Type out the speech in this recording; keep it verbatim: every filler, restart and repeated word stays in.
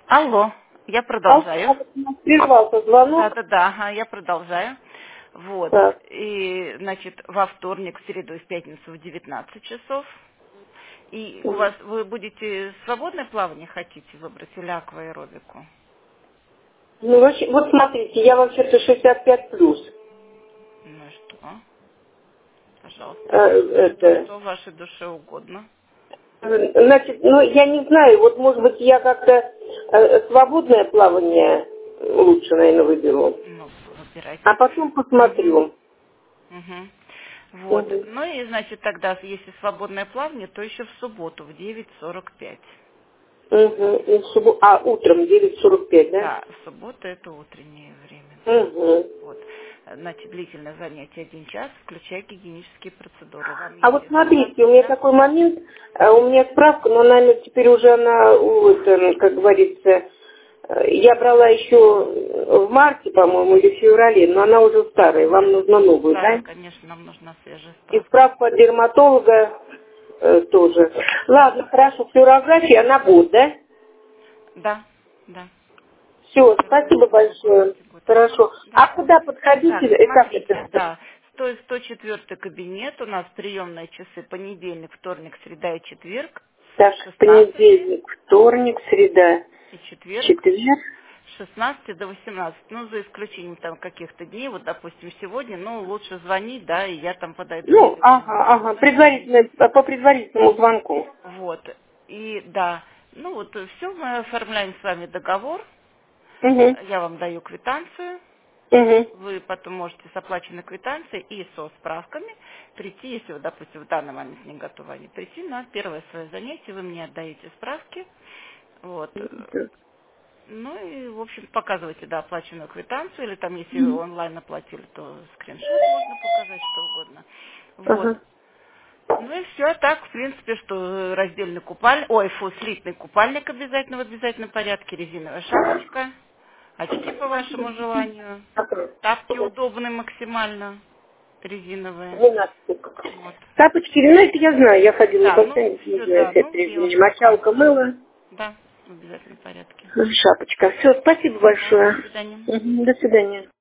Алло, я А продолжаю. прервался звонок. Да-да-да, ага, я продолжаю. Вот. Так. И, значит, во вторник, в среду и в пятницу в девятнадцать часов. И у Мгм. вас, вы будете свободное плавание хотите выбрать или акваэробику? Ну, вообще, вот смотрите, я вообще-то шестьдесят пять плюс. Ну и что? Пожалуйста, Э, что, это, что вашей душе угодно. э, значит, ну, я не знаю, вот, может быть, я как-то э, свободное плавание лучше, наверное, выберу. Ну, А выбирайте. потом Угу. посмотрю. Угу. Вот. Угу. Ну и, значит, тогда, если свободное плавание, то еще в субботу в девять сорок пять. Угу. И в суббо- А, утром девять сорок пять, да? Да, в субботу это утреннее время. Угу. Вот. Значит, длительное занятие один час, включая гигиенические процедуры. Вам, А вот естественно, смотрите, у меня да? такой момент, э, у меня справка, но, наверное, теперь уже она, вот, э, как говорится, э, я брала еще в марте, по-моему, или в феврале, но она уже старая, вам нужна новую, Старая, да? конечно, нам нужна свежая И справка. справка от дерматолога э, тоже. Ладно, хорошо, флюорография, она будет, да? Да, да. Все, спасибо большое. Флюорография будет. Хорошо. Да. А куда подходите? Так, Э, как смотрите, это? да. сто, сто четвёртый кабинет, у нас приемные часы понедельник, вторник, среда и четверг Так, с шестнадцати понедельник, вторник, среда, и четверг четверг. с шестнадцати до восемнадцати, ну, за исключением там каких-то дней, вот, допустим, сегодня, ну, лучше звонить, да, и я там подойду и Ну, все к ага, вам. ага, Звоните. предварительно, по предварительному звонку. Вот. И, да, ну, вот, все, мы оформляем с вами договор, Угу, я вам даю квитанцию, угу. вы потом можете с оплаченной квитанцией и со справками прийти, если вы, допустим, в данный момент не готовы, они прийти на первое свое занятие, вы мне отдаете справки, вот. Ну и, в общем, показывайте, да, оплаченную квитанцию, или там, если вы онлайн оплатили, то скриншот можно показать, что угодно. Вот. Ага. Ну и все, так, в принципе, что раздельный купальник, ой, фу, слитный купальник обязательно в обязательном порядке, резиновая шапочка, очки по вашему желанию, тапки удобные максимально, резиновые. двенадцать. Вот. Тапочки, ну это я знаю, я ходила Да, никогда, ну не все, знаю, да, все ну я требования. вам Мочалка, показываю. мыло, Да, в обязательном порядке. шапочка. Все, спасибо Да, до большое. свидания. Мгм, до свидания.